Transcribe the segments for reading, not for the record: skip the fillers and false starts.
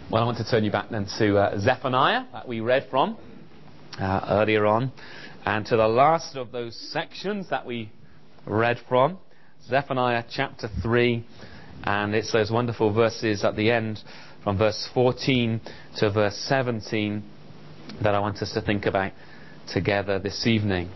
Well, I want to turn you back then to Zephaniah that we read from earlier on, and to the last of those sections that we read from, Zephaniah chapter 3, and it's those wonderful verses at the end from verse 14 to verse 17 that I want us to think about together this evening.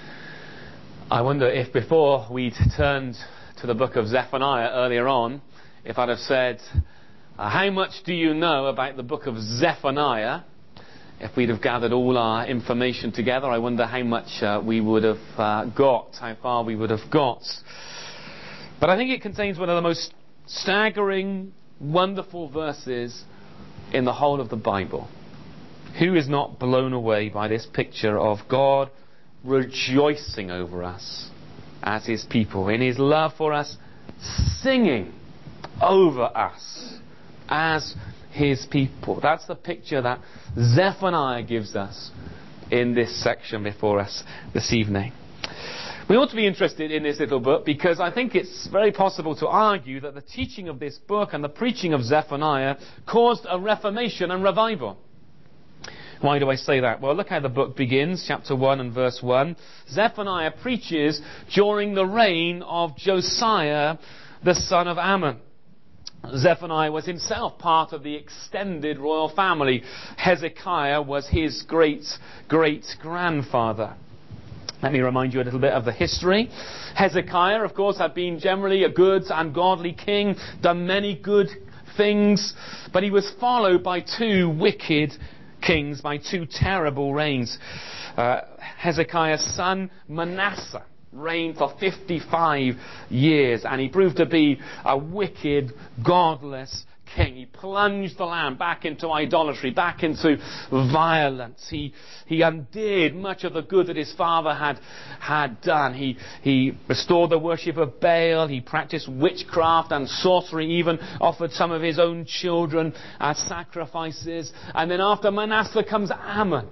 I wonder if before we'd turned to the book of Zephaniah earlier on, if I'd have said, how much do you know about the book of Zephaniah? If we'd have gathered all our information together, I wonder how much we would have got, how far we would have got. But I think it contains one of the most staggering, wonderful verses in the whole of the Bible. Who is not blown away by this picture of God rejoicing over us as His people, in His love for us, singing over us as His people? That's the picture that Zephaniah gives us in this section before us this evening. We ought to be interested in this little book because I think it's very possible to argue that the teaching of this book and the preaching of Zephaniah caused a reformation and revival. Why do I say that? Well, look how the book begins, chapter 1 and verse 1. Zephaniah preaches during the reign of Josiah, the son of Ammon. Zephaniah was himself part of the extended royal family. Hezekiah was his great-great-grandfather. Let me remind you a little bit of the history. Hezekiah, of course, had been generally a good and godly king, done many good things, but he was followed by two wicked kings, by two terrible reigns. Hezekiah's son Manasseh reigned for 55 years, and he proved to be a wicked, godless king. He plunged the land back into idolatry, back into violence. He undid much of the good that his father had done. He restored the worship of Baal. He practiced witchcraft and sorcery, even offered some of his own children as sacrifices. And then after Manasseh comes Ammon,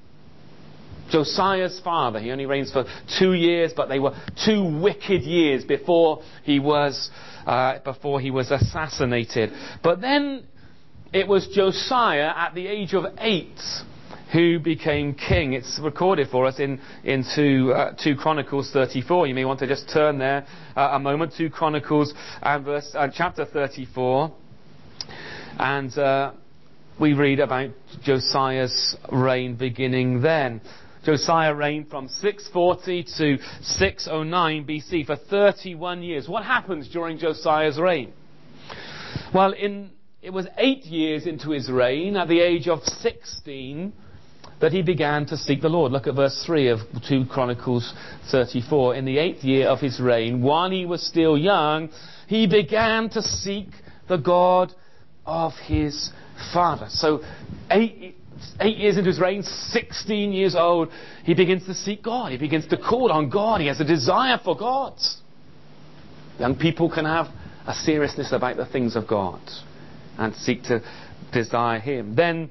Josiah's father. He only reigns for 2 years, but they were 2 wicked years before he was assassinated. But then it was Josiah at the age of 8 who became king. It's recorded for us in 2 Chronicles 34. You may want to just turn there a moment. 2 Chronicles and chapter 34. And we read about Josiah's reign beginning then. Josiah reigned from 640 to 609 BC for 31 years. What happens during Josiah's reign? Well, it was 8 years into his reign, at the age of 16, that he began to seek the Lord. Look at verse 3 of 2 Chronicles 34. In the 8th year of his reign, while he was still young, he began to seek the God of his father. So 8 years into his reign, 16 years old, he begins to seek God. He begins to call on God. He has a desire for God. Young people can have a seriousness about the things of God and seek to desire Him. Then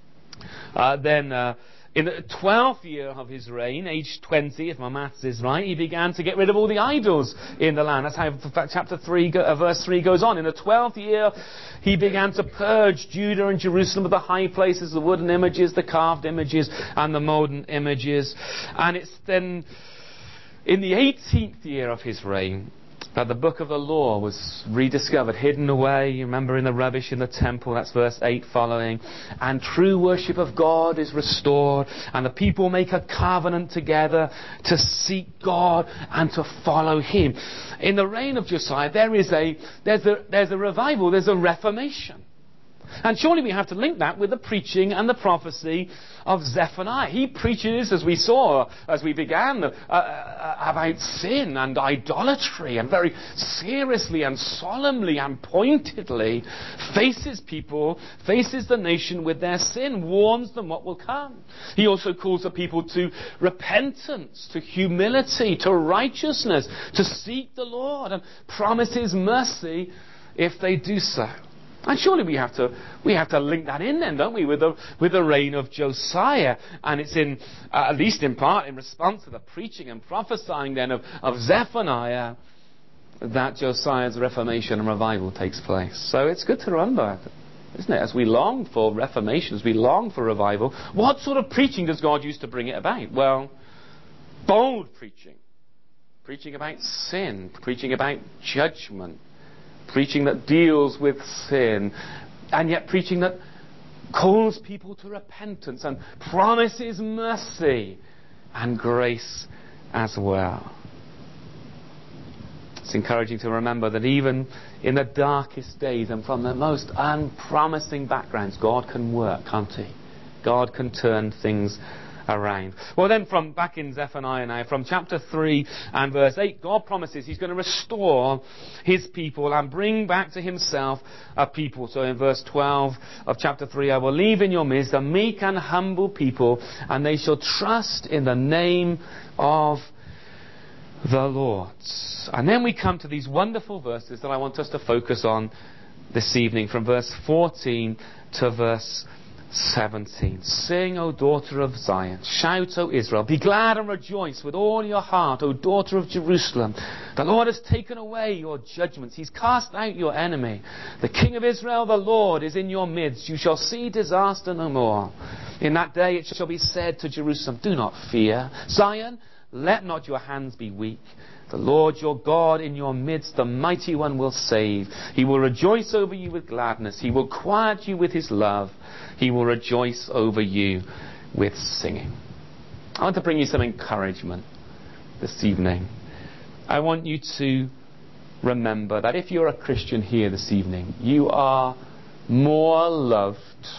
in the 12th year of his reign, age 20, if my maths is right, he began to get rid of all the idols in the land. That's how chapter 3, verse 3 goes on. In the 12th year, he began to purge Judah and Jerusalem of the high places, the wooden images, the carved images, and the molten images. And it's then in the 18th year of his reign that the book of the law was rediscovered, hidden away, you remember, in the rubbish in the temple. That's verse 8 following. And true worship of God is restored, and the people make a covenant together to seek God and to follow Him. In the reign of Josiah, there's a revival, there's a reformation. And surely we have to link that with the preaching and the prophecy of Zephaniah. He preaches, as we saw, as we began, about sin and idolatry, and very seriously and solemnly and pointedly faces the nation with their sin, warns them what will come. He also calls the people to repentance, to humility, to righteousness, to seek the Lord, and promises mercy if they do so. And surely we have to link that in then, don't we, with the reign of Josiah. And it's at least in part, in response to the preaching and prophesying then of Zephaniah, that Josiah's reformation and revival takes place. So it's good to remember isn't it? As we long for reformation, as we long for revival, what sort of preaching does God use to bring it about? Well, bold preaching. Preaching about sin. Preaching about judgment. Preaching that deals with sin. And yet preaching that calls people to repentance and promises mercy and grace as well. It's encouraging to remember that even in the darkest days and from the most unpromising backgrounds, God can work, can't He? God can turn things around. Well then, from back in Zephaniah now, from chapter 3 and verse 8, God promises He's going to restore His people and bring back to Himself a people. So in verse 12 of chapter 3, I will leave in your midst a meek and humble people, and they shall trust in the name of the Lord. And then we come to these wonderful verses that I want us to focus on this evening, from verse 14 to verse 17. Sing, O daughter of Zion. Shout, O Israel. Be glad and rejoice with all your heart, O daughter of Jerusalem. The Lord has taken away your judgments. He's cast out your enemy. The King of Israel, the Lord, is in your midst. You shall see disaster no more. In that day it shall be said to Jerusalem, do not fear. Zion, let not your hands be weak. The Lord your God in your midst, the mighty one, will save. He will rejoice over you with gladness. He will quiet you with his love. He will rejoice over you with singing. I want to bring you some encouragement this evening. I want you to remember that if you're a Christian here this evening, you are more loved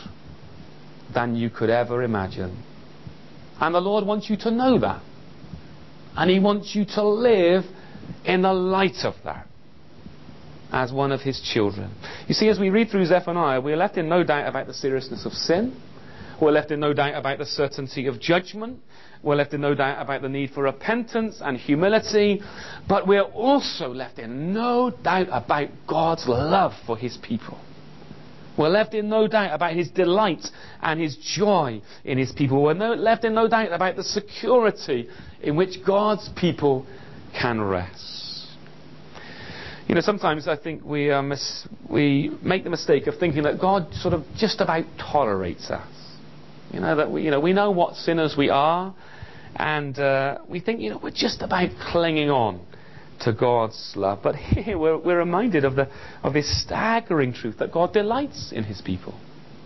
than you could ever imagine. And the Lord wants you to know that. And He wants you to live in the light of that as one of His children. You see, as we read through Zephaniah, we're left in no doubt about the seriousness of sin. We're left in no doubt about the certainty of judgment. We're left in no doubt about the need for repentance and humility. But we're also left in no doubt about God's love for His people. We're left in no doubt about His delight and His joy in His people. We're left in no doubt about the security in which God's people can rest. You know, sometimes I think we make the mistake of thinking that God sort of just about tolerates us. You know, that we know what sinners we are, and we think, we're just about clinging on to God's love. But here we're reminded of this staggering truth that God delights in His people,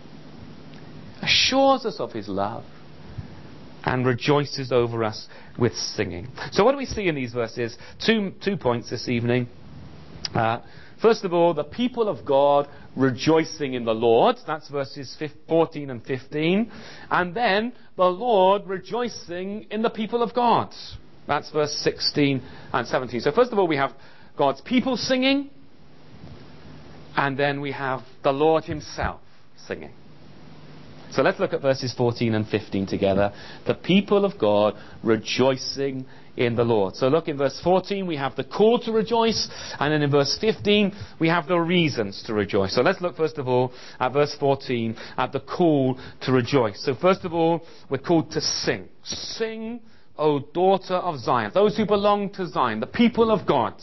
assures us of His love, and rejoices over us with singing. So what do we see in these verses? Two points this evening. First of all, the people of God rejoicing in the Lord. That's verses 14 and 15. And then the Lord rejoicing in the people of God. That's verse 16 and 17. So first of all, we have God's people singing, and then we have the Lord Himself singing. So let's look at verses 14 and 15 together. The people of God rejoicing in the Lord. So look, in verse 14 we have the call to rejoice, and then in verse 15 we have the reasons to rejoice. So let's look first of all at verse 14, at the call to rejoice. So first of all, we're called to sing. Sing, O daughter of Zion. Those who belong to Zion, the people of God,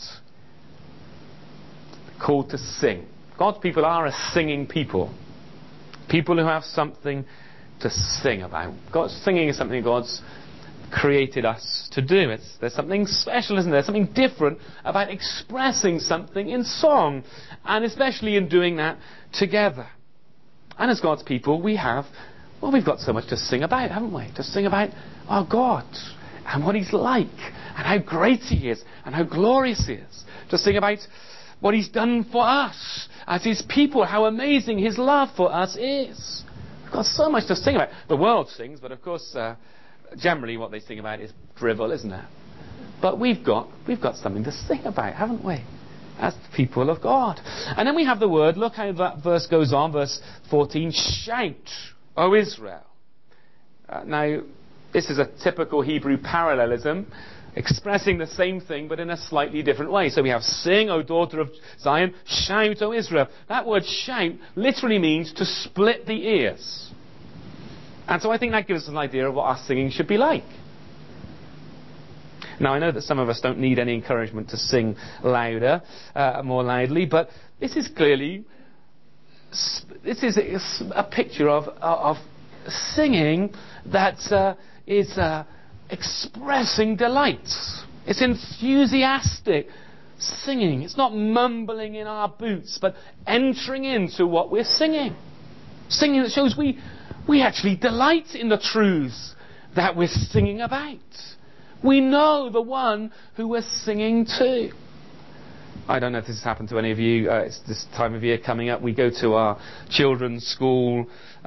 called to sing. God's people are a singing people. People who have something to sing about. Singing is something God's created us to do. There's something special, isn't there? Something different about expressing something in song, and especially in doing that together. And as God's people, we've got so much to sing about, haven't we? To sing about our God and what He's like, and how great He is, and how glorious He is. To sing about what He's done for us as His people, how amazing His love for us is. We've got so much to sing about. The world sings, but of course, generally what they sing about is drivel, isn't it? But we've got something to sing about, haven't we? As the people of God. And then we have the word, look how that verse goes on, verse 14, shout, O Israel. Now, this is a typical Hebrew parallelism, expressing the same thing but in a slightly different way. So we have sing, O daughter of Zion, shout, O Israel. That word shout literally means to split the ears. And so I think that gives us an idea of what our singing should be like. Now I know that some of us don't need any encouragement to sing louder, more loudly, but this is clearly this is a picture of singing that is expressing delight. It's enthusiastic singing. It's not mumbling in our boots, but entering into what we're singing. Singing that shows we actually delight in the truths that we're singing about. We know the one who we're singing to. I don't know if this has happened to any of you. It's this time of year coming up. We go to our children's school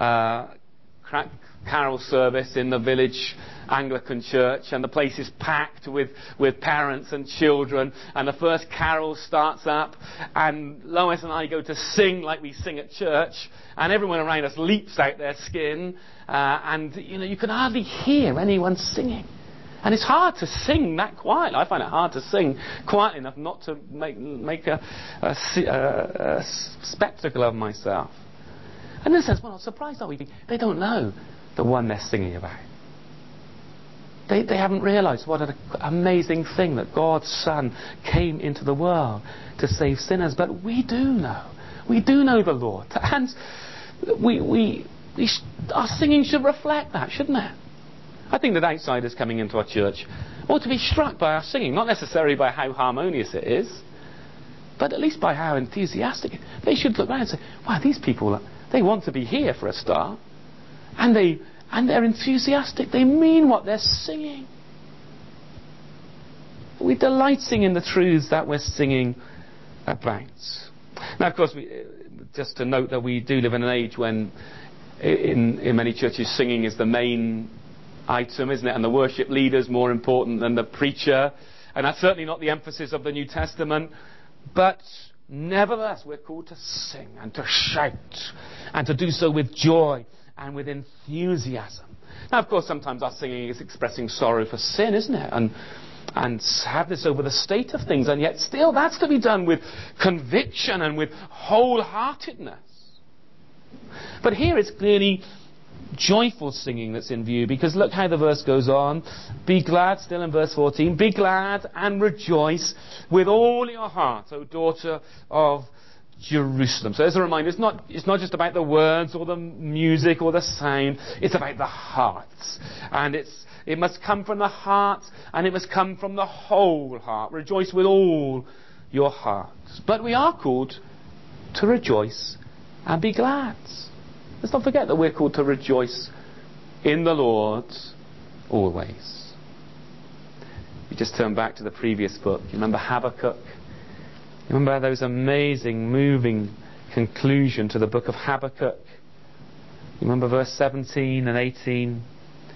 carol service in the village Anglican church, and the place is packed with parents and children, and the first carol starts up, and Lois and I go to sing like we sing at church, and everyone around us leaps out their skin, and you can hardly hear anyone singing. And it's hard to sing that quiet. I find it hard to sing quietly enough not to make a spectacle of myself. And then says, well, surprised are we? They don't know the one they're singing about. They haven't realised what an amazing thing that God's Son came into the world to save sinners. But we do know. We do know the Lord. And our singing should reflect that, shouldn't it? I think that outsiders coming into our church ought to be struck by our singing, not necessarily by how harmonious it is, but at least by how enthusiastic. They should look around and say, wow, these people, they want to be here for a start, and they're enthusiastic. They mean what they're singing. We delighting in the truths that we're singing about. Now, of course, just to note that we do live in an age when in many churches singing is the main item, isn't it? And the worship leader's more important than the preacher. And that's certainly not the emphasis of the New Testament. But nevertheless, we're called to sing and to shout and to do so with joy and with enthusiasm. Now, of course, sometimes our singing is expressing sorrow for sin, isn't it? And sadness over the state of things. And yet still that's to be done with conviction and with wholeheartedness. But here it's clearly joyful singing that's in view, because look how the verse goes on. Be glad, still in verse 14, be glad and rejoice with all your heart, O daughter of Jerusalem. So as a reminder, it's not just about the words or the music or the sound, it's about the heart. And it must come from the heart, and it must come from the whole heart. Rejoice with all your heart. But we are called to rejoice and be glad. Let's not forget that we're called to rejoice in the Lord always. You just turn back to the previous book. You remember Habakkuk? You remember those amazing, moving conclusion to the book of Habakkuk? You remember verse 17 and 18?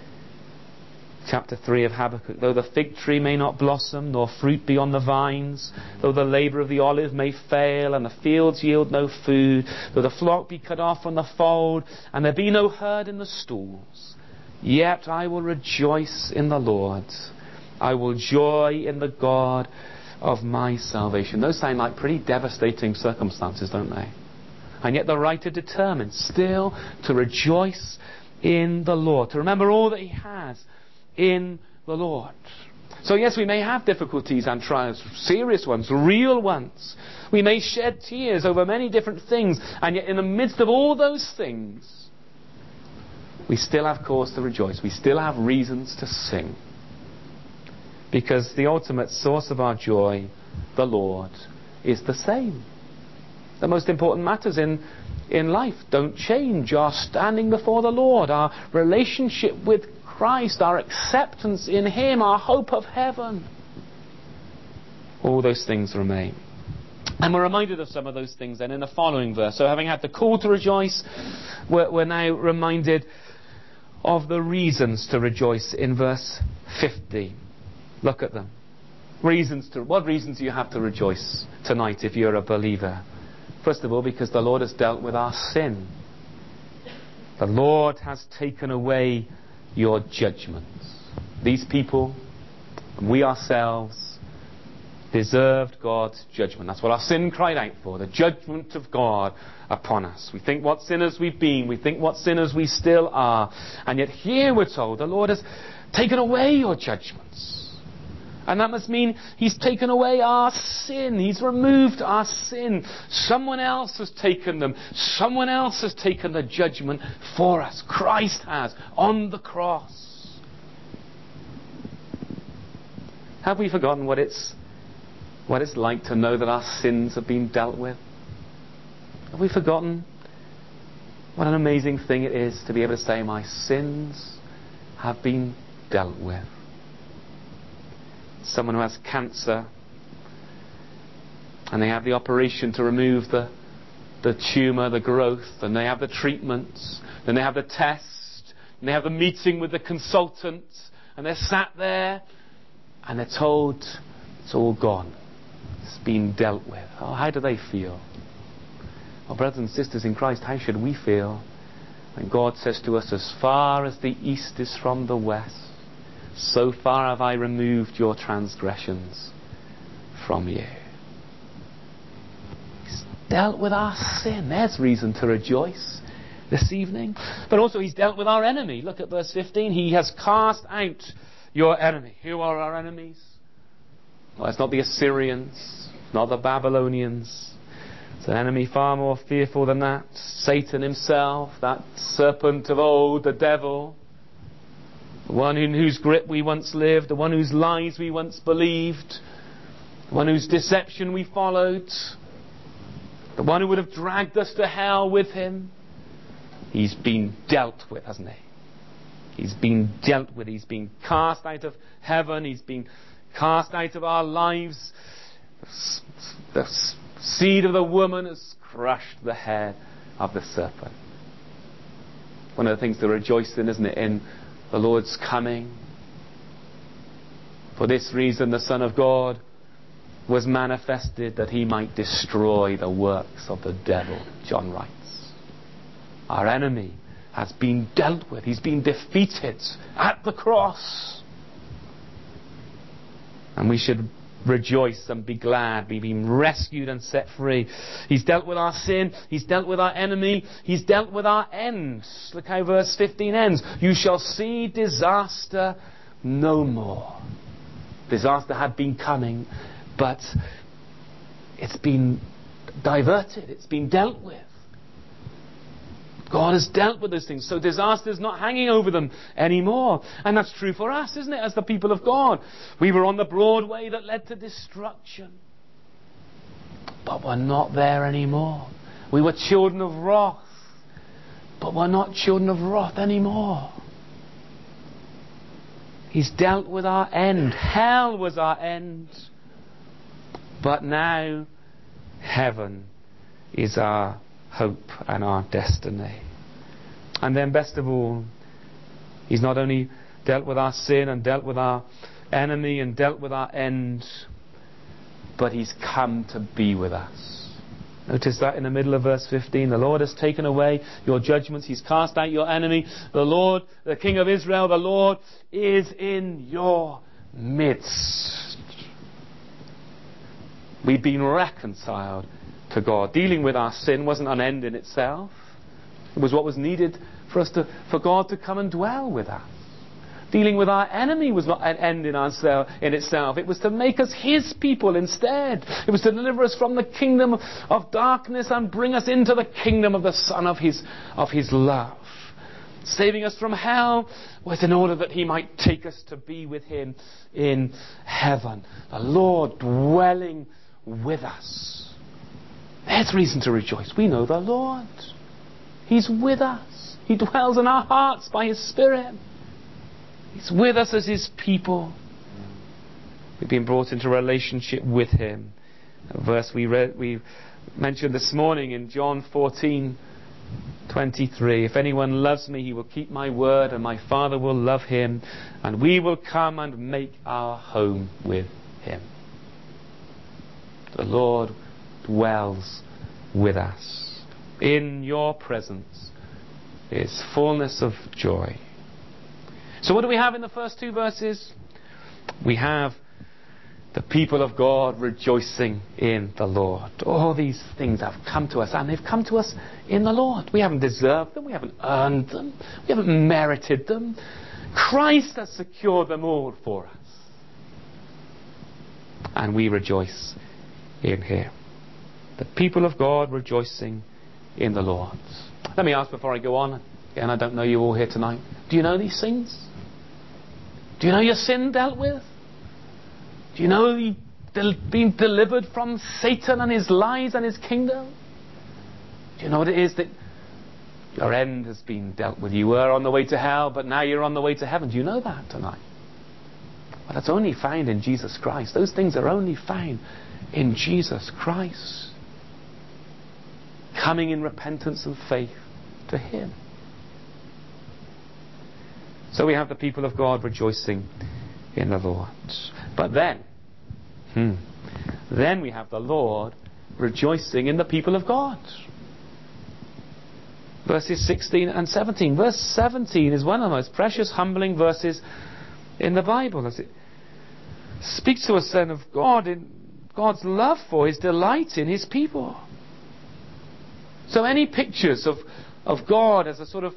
Chapter 3 of Habakkuk. Though the fig tree may not blossom, nor fruit be on the vines, though the labour of the olive may fail, and the fields yield no food, though the flock be cut off from the fold, and there be no herd in the stalls, yet I will rejoice in the Lord. I will joy in the God of my salvation. Those sound like pretty devastating circumstances, don't they? And yet the writer determined still to rejoice in the Lord, to remember all that he has in the Lord. So yes, we may have difficulties and trials, serious ones, real ones. We may shed tears over many different things, and yet in the midst of all those things, we still have cause to rejoice. We still have reasons to sing. Because the ultimate source of our joy, the Lord, is the same. The most important matters in life don't change. Our standing before the Lord, our relationship with Christ, our acceptance in Him, our hope of heaven. All those things remain. And we're reminded of some of those things then in the following verse. So having had the call to rejoice, we're now reminded of the reasons to rejoice in verse 50. Look at them. What reasons do you have to rejoice tonight if you're a believer? First of all, because the Lord has dealt with our sin. The Lord has taken away your judgments. These people, and we ourselves, deserved God's judgment. That's what our sin cried out for, the judgment of God upon us. We think what sinners we've been, we think what sinners we still are, and yet here we're told the Lord has taken away your judgments. And that must mean He's taken away our sin. He's removed our sin. Someone else has taken them. Someone else has taken the judgment for us. Christ has, on the cross. Have we forgotten what it's like to know that our sins have been dealt with? Have we forgotten what an amazing thing it is to be able to say, my sins have been dealt with? Someone who has cancer and they have the operation to remove the tumour, the growth, and they have the treatments, then they have the test, and they have the meeting with the consultant, and they're sat there and they're told it's all gone. It's been dealt with. Oh, how do they feel? Well, brothers and sisters in Christ, how should we feel when God says to us, as far as the east is from the west, so far have I removed your transgressions from you. He's dealt with our sin. There's reason to rejoice this evening. But also He's dealt with our enemy. Look at verse 15. He has cast out your enemy. Who are our enemies? Well, it's not the Assyrians, not the Babylonians. It's an enemy far more fearful than that. Satan himself, that serpent of old, the devil. The one in whose grip we once lived, the one whose lies we once believed, the one whose deception we followed, the one who would have dragged us to hell with him. He's been dealt with, hasn't he? He's been dealt with. He's been cast out of heaven. He's been cast out of our lives. The seed of the woman has crushed the head of the serpent. One of the things to rejoice in, isn't it, in the Lord's coming. For this reason the Son of God was manifested, that He might destroy the works of the devil, John writes. Our enemy has been dealt with. He's been defeated at the cross. And we should rejoice and be glad. We've been rescued and set free. He's dealt with our sin. He's dealt with our enemy. He's dealt with our ends. Look how verse 15 ends. You shall see disaster no more. Disaster had been coming, but it's been diverted. It's been dealt with. God has dealt with those things. So disaster is not hanging over them anymore. And that's true for us, isn't it, as the people of God? We were on the broad way that led to destruction. But we're not there anymore. We were children of wrath. But we're not children of wrath anymore. He's dealt with our end. Hell was our end. But now heaven is our hope and our destiny. And then best of all, He's not only dealt with our sin and dealt with our enemy and dealt with our end, but He's come to be with us. Notice that in the middle of verse 15. The Lord has taken away your judgments. He's cast out your enemy. The Lord, the King of Israel, the Lord is in your midst. We've been reconciled to God. Dealing with our sin wasn't an end in itself. It was what was needed for God to come and dwell with us. Dealing with our enemy was not an end in itself. It was to make us His people instead. It was to deliver us from the kingdom of darkness and bring us into the kingdom of the Son of His love. Saving us from hell was in order that He might take us to be with Him in heaven. The Lord dwelling with us. There's reason to rejoice. We know the Lord. He's with us. He dwells in our hearts by His Spirit. He's with us as His people. We've been brought into relationship with Him. A verse we mentioned this morning in John 14:23. If anyone loves me, he will keep my word, and my Father will love him, and we will come and make our home with him. The Lord dwells with us. In your presence is fullness of joy. So what do we have in the first two verses? We have the people of God rejoicing in the Lord. All these things have come to us, and they've come to us in the Lord. We haven't deserved them. We haven't earned them. We haven't merited them. Christ has secured them all for us. And we rejoice in Him. The people of God rejoicing in the Lord. Let me ask before I go on. Again, I don't know you all here tonight. Do you know these things? Do you know your sin dealt with? Do you know you've been delivered from Satan and his lies and his kingdom? Do you know what it is that your end has been dealt with? You were on the way to hell, but now you're on the way to heaven. Do you know that tonight? Well, that's only found in Jesus Christ. Those things are only found in Jesus Christ. Coming in repentance and faith to Him. So we have the people of God rejoicing in the Lord. But then we have the Lord rejoicing in the people of God. Verses 16 and 17. Verse 17 is one of the most precious, humbling verses in the Bible, as it speaks to us then of God, in God's love for, His delight in His people. So any pictures of God as a sort of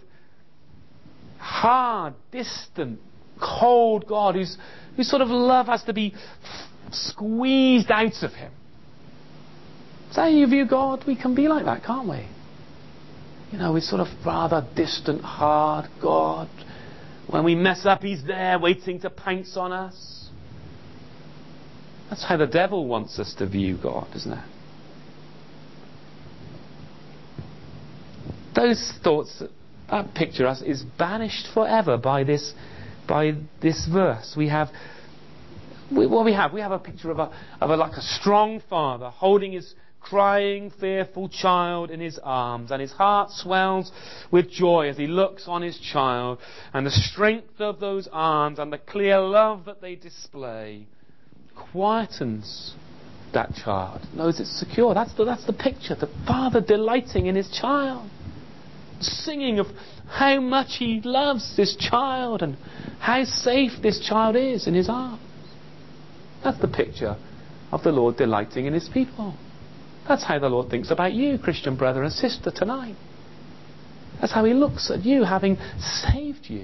hard, distant, cold God whose sort of love has to be squeezed out of Him. Is that how you view God? We can be like that, can't we? You know, we're sort of rather distant, hard God. When we mess up, He's there waiting to pounce on us. That's how the devil wants us to view God, isn't it? Those thoughts, that picture us, is banished forever by this verse. We have a picture of like a strong father holding his crying, fearful child in his arms, and his heart swells with joy as he looks on his child, and the strength of those arms and the clear love that they display quietens that child. Knows it's secure. That's the picture. The father delighting in his child, singing of how much he loves this child and how safe this child is in his arms. That's the picture of the Lord delighting in His people. That's how the Lord thinks about you, Christian brother and sister, tonight. That's how He looks at you, having saved you.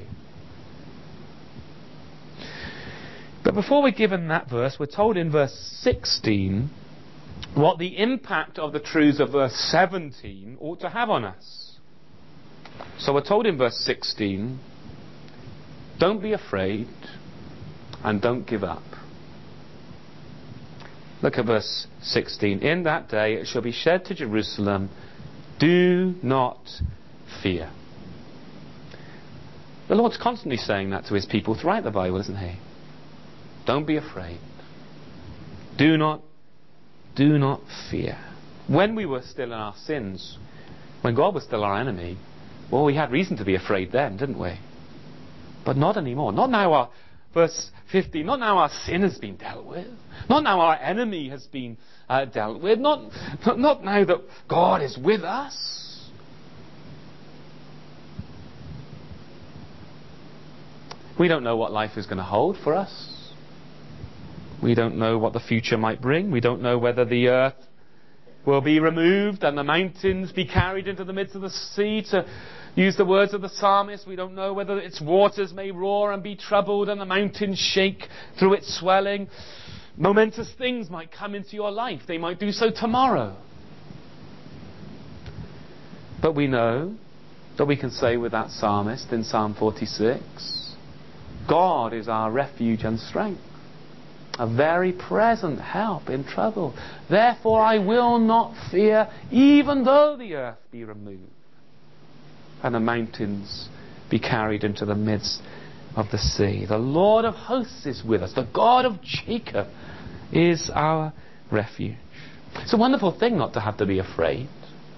But before we're given that verse, we're told in verse 16 what the impact of the truths of verse 17 ought to have on us. So we're told in verse 16, don't be afraid and don't give up. Look at verse 16. In that day it shall be said to Jerusalem, do not fear. The Lord's constantly saying that to His people throughout the Bible, isn't He? Don't be afraid. Do not fear. When we were still in our sins, when God was still our enemy, well, we had reason to be afraid then, didn't we? But not anymore. Not now. Verse 50, not now our sin has been dealt with. Not now our enemy has been dealt with. Not now that God is with us. We don't know what life is going to hold for us. We don't know what the future might bring. We don't know whether the earth will be removed and the mountains be carried into the midst of the sea, to use the words of the psalmist. We don't know whether its waters may roar and be troubled and the mountains shake through its swelling. Momentous things might come into your life. They might do so tomorrow. But we know that we can say with that psalmist in Psalm 46, God is our refuge and strength, a very present help in trouble. Therefore I will not fear, even though the earth be removed and the mountains be carried into the midst of the sea. The Lord of hosts is with us. The God of Jacob is our refuge. It's a wonderful thing not to have to be afraid.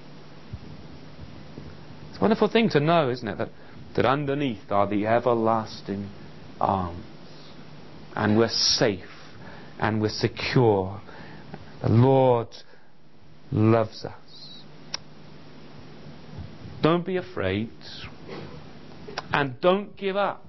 It's a wonderful thing to know, isn't it, that underneath are the everlasting arms, and we're safe and we're secure. The Lord loves us. Don't be afraid and don't give up.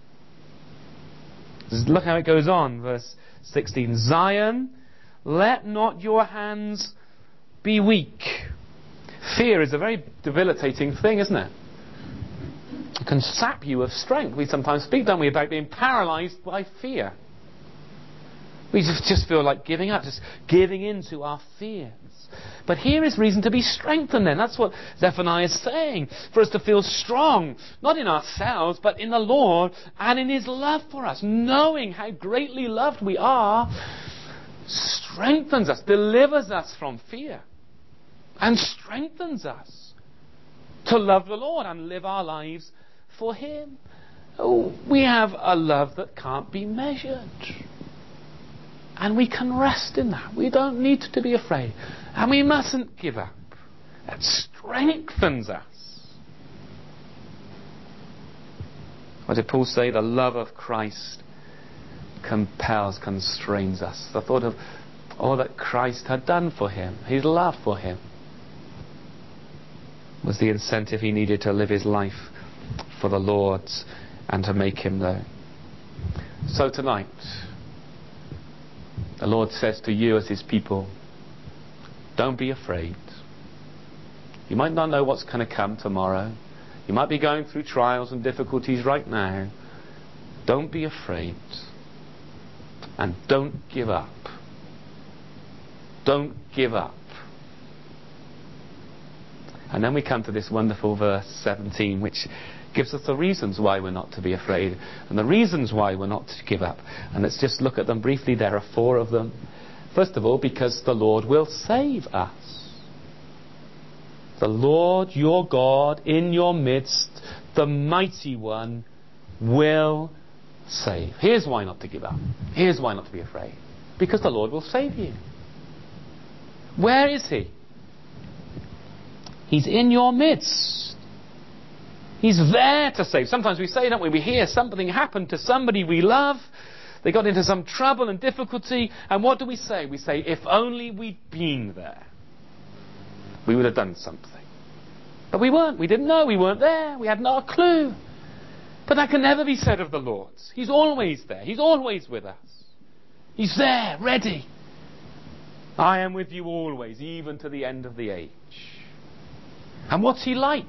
Look how it goes on, verse 16. Zion, let not your hands be weak. Fear is a very debilitating thing, isn't it? It can sap you of strength. We sometimes speak, don't we, about being paralyzed by fear. We just feel like giving up, just giving in to our fears. But here is reason to be strengthened then. That's what Zephaniah is saying. For us to feel strong, not in ourselves, but in the Lord and in His love for us. Knowing how greatly loved we are strengthens us, delivers us from fear, and strengthens us to love the Lord and live our lives for Him. Oh, we have a love that can't be measured. And we can rest in that. We don't need to be afraid. And we mustn't give up. That strengthens us. What did Paul say? The love of Christ compels, constrains us. The thought of all that Christ had done for him, His love for him, was the incentive he needed to live his life for the Lord and to make Him known. So tonight, the Lord says to you as His people, don't be afraid. You might not know what's going to come tomorrow. You might be going through trials and difficulties right now. Don't be afraid. And don't give up. Don't give up. And then we come to this wonderful verse 17, which gives us the reasons why we're not to be afraid and the reasons why we're not to give up. And let's just look at them briefly. There are 4 of them. First of all, because the Lord will save us. The Lord your God in your midst, the mighty one, will save. Here's why not to give up. Here's why not to be afraid. Because the Lord will save you. Where is He? He's in your midst. He's there to save. Sometimes we say, don't we? We hear something happened to somebody we love. They got into some trouble and difficulty. And what do we say? We say, if only we'd been there, we would have done something. But we weren't. We didn't know. We weren't there. We had no clue. But that can never be said of the Lord. He's always there. He's always with us. He's there, ready. I am with you always, even to the end of the age. And what's He like?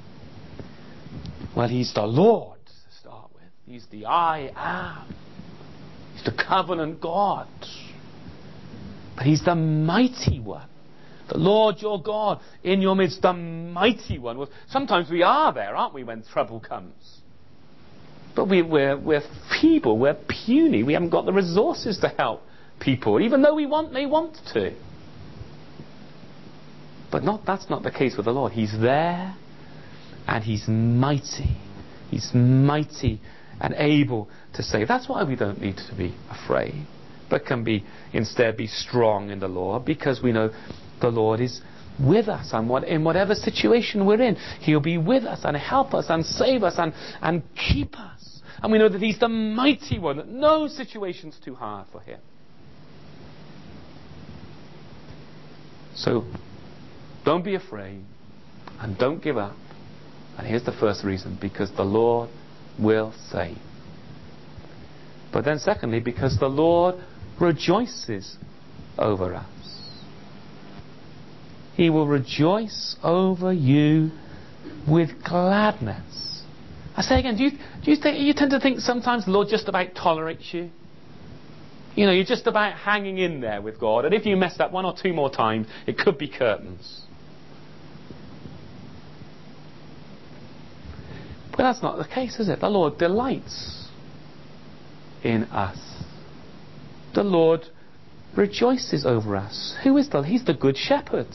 Well, He's the Lord to start with. He's the I am. He's the covenant God. But He's the mighty one. The Lord your God in your midst, the mighty one. Well, sometimes we are there, aren't we, when trouble comes? But we're feeble, we're puny, we haven't got the resources to help people, even though may want to. But that's not the case with the Lord. He's there, and He's mighty. He's mighty and able to save. That's why we don't need to be afraid, but can instead be strong in the Lord, because we know the Lord is with us, and in whatever situation we're in, He'll be with us and help us and save us and keep us. And we know that He's the mighty one, that no situation's too hard for Him. So, don't be afraid and don't give up. And here's the first reason, because the Lord will save. But then secondly, because the Lord rejoices over us. He will rejoice over you with gladness. I say again, do you tend to think sometimes the Lord just about tolerates you? You know, you're just about hanging in there with God, and if you mess up 1 or 2 more times, it could be curtains. But that's not the case, is it? The Lord delights in us. The Lord rejoices over us. He's the good shepherd.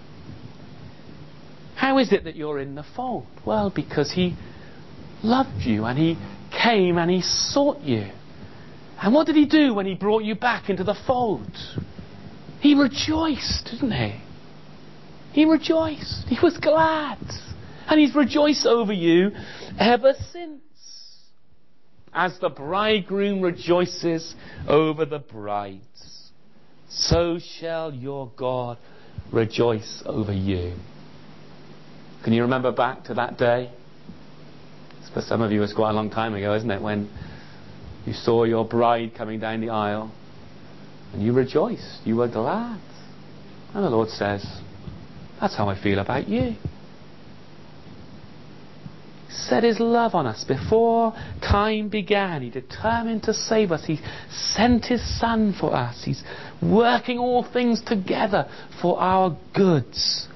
How is it that you're in the fold? Well, because He loved you and He came and He sought you. And what did He do when He brought you back into the fold? He rejoiced, didn't He? He rejoiced. He was glad. And He's rejoiced over you ever since. As the bridegroom rejoices over the brides, so shall your God rejoice over you. Can you remember back to that day? For some of you it's quite a long time ago, isn't it? When you saw your bride coming down the aisle and you rejoiced, you were glad. And the Lord says, that's how I feel about you. set his love on us before time began. He determined to save us. He sent his Son for us. He's working all things together for our goods.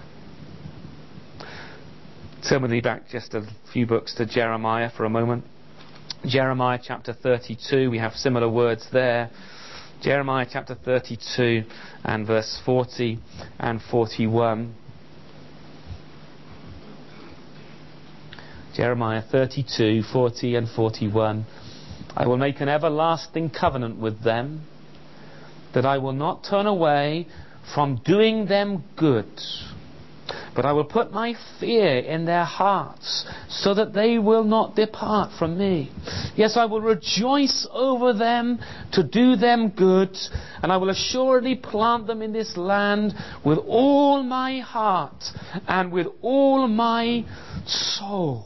Turn with me back just a few books to Jeremiah for a moment. Jeremiah chapter 32, we have similar words there. Jeremiah chapter 32 and verse 40 and 41. Jeremiah 32, 40 and 41. I will make an everlasting covenant with them, that I will not turn away from doing them good, but I will put my fear in their hearts, so that they will not depart from me. Yes, I will rejoice over them to do them good, and I will assuredly plant them in this land with all my heart and with all my soul.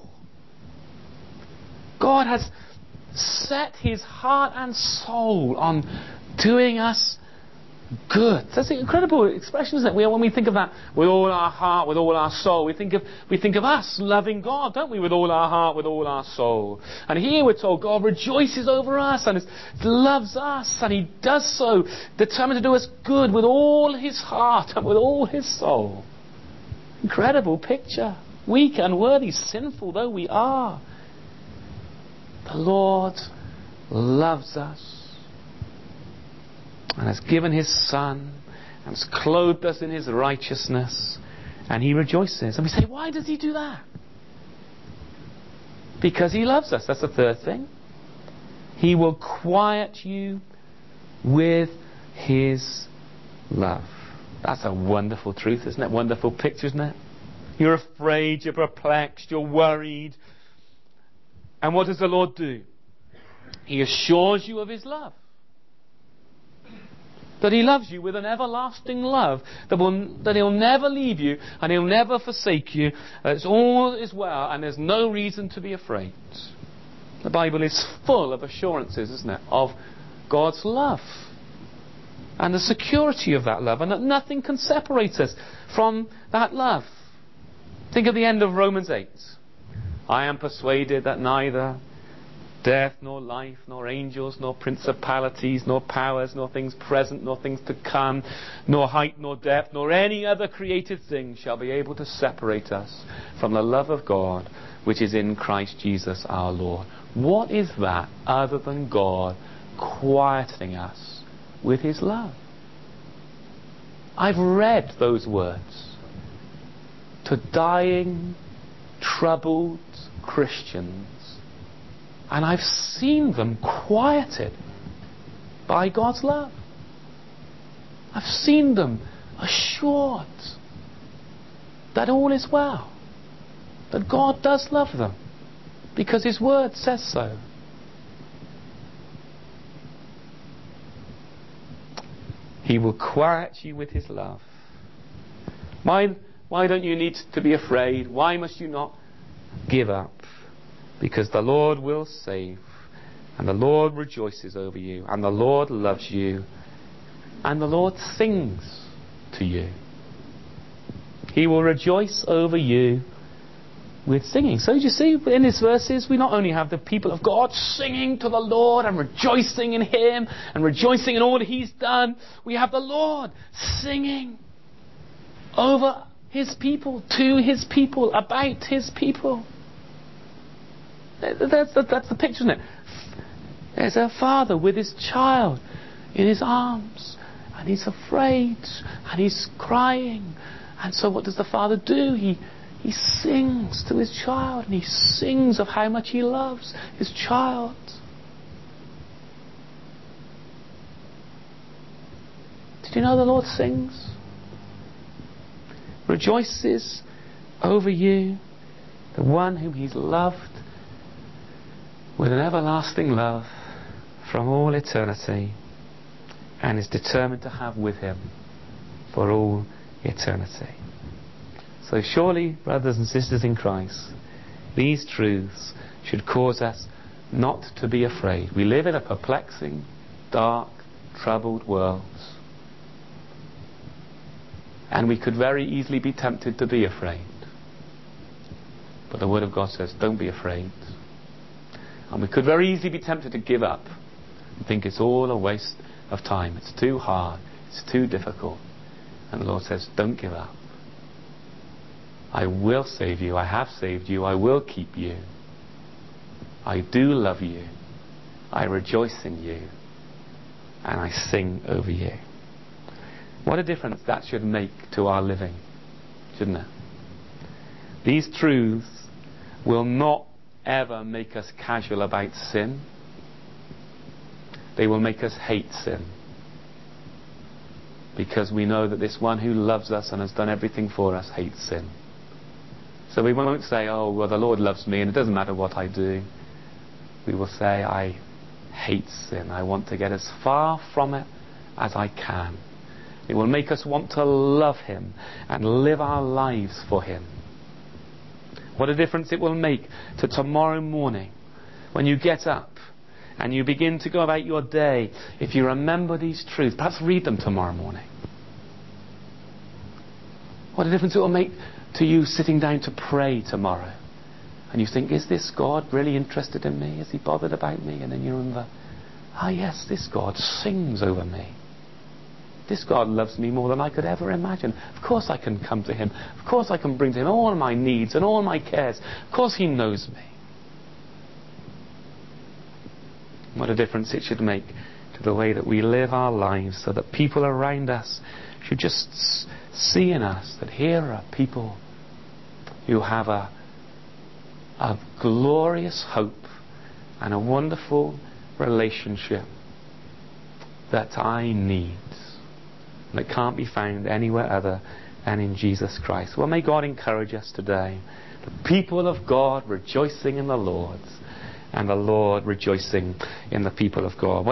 God has set his heart and soul on doing us good. That's an incredible expression, isn't it? When we think of that with all our heart, with all our soul, we think of us loving God, don't we? With all our heart, with all our soul. And here we're told God rejoices over us and loves us, and he does so determined to do us good with all his heart and with all his soul. Incredible picture. Weak, unworthy, sinful though we are, the Lord loves us and has given his Son and has clothed us in his righteousness, and he rejoices. And we say, why does he do that? Because he loves us. That's the third thing. He will quiet you with his love. That's a wonderful truth, isn't it? Wonderful picture, isn't it? You're afraid, you're perplexed, you're worried. And what does the Lord do? He assures you of his love. That he loves you with an everlasting love. That he'll never leave you and he'll never forsake you. It's all is well and there's no reason to be afraid. The Bible is full of assurances, isn't it? Of God's love. And the security of that love. And that nothing can separate us from that love. Think of the end of Romans 8. I am persuaded that neither death, nor life, nor angels, nor principalities, nor powers, nor things present, nor things to come, nor height, nor depth, nor any other created thing shall be able to separate us from the love of God, which is in Christ Jesus our Lord. What is that other than God quieting us with his love? I've read those words to dying, troubled Christians, and I've seen them quieted by God's love. I've seen them assured that all is well, that God does love them because his word says so. He will quiet you with his love. Why don't you need to be afraid? Why must you not give up? Because the Lord will save, and the Lord rejoices over you, and the Lord loves you, and the Lord sings to you. He will rejoice over you with singing. So you see, in these verses, we not only have the people of God singing to the Lord and rejoicing in him and rejoicing in all that he's done. We have the Lord singing over his people, to his people, about his people. That's the picture, isn't it? There's a father with his child in his arms, and he's afraid, and he's crying. And so what does the father do? He sings to his child, and he sings of how much he loves his child. Did you know the Lord sings? Rejoices over you, the one whom he's loved with an everlasting love from all eternity, and is determined to have with him for all eternity. So surely, brothers and sisters in Christ, these truths should cause us not to be afraid. We live in a perplexing, dark, troubled world, and we could very easily be tempted to be afraid. But the Word of God says, don't be afraid. And we could very easily be tempted to give up and think it's all a waste of time. It's too hard. It's too difficult. And the Lord says, don't give up. I will save you. I have saved you. I will keep you. I do love you. I rejoice in you. And I sing over you. What a difference that should make to our living, shouldn't it? These truths will not ever make us casual about sin. They will make us hate sin. Because we know that this one who loves us and has done everything for us hates sin. So we won't say, oh, well, the Lord loves me and it doesn't matter what I do. We will say, I hate sin. I want to get as far from it as I can. It will make us want to love Him and live our lives for Him. What a difference it will make to tomorrow morning when you get up and you begin to go about your day. If you remember these truths, perhaps read them tomorrow morning. What a difference it will make to you sitting down to pray tomorrow. And you think, is this God really interested in me? Is He bothered about me? And then you remember, yes, this God sings over me. This God loves me more than I could ever imagine. Of course I can come to Him. Of course I can bring to Him all my needs and all my cares. Of course He knows me. What a difference it should make to the way that we live our lives, so that people around us should just see in us that here are people who have a glorious hope and a wonderful relationship that I need, that can't be found anywhere other than in Jesus Christ. Well, may God encourage us today. The people of God rejoicing in the Lord, and the Lord rejoicing in the people of God.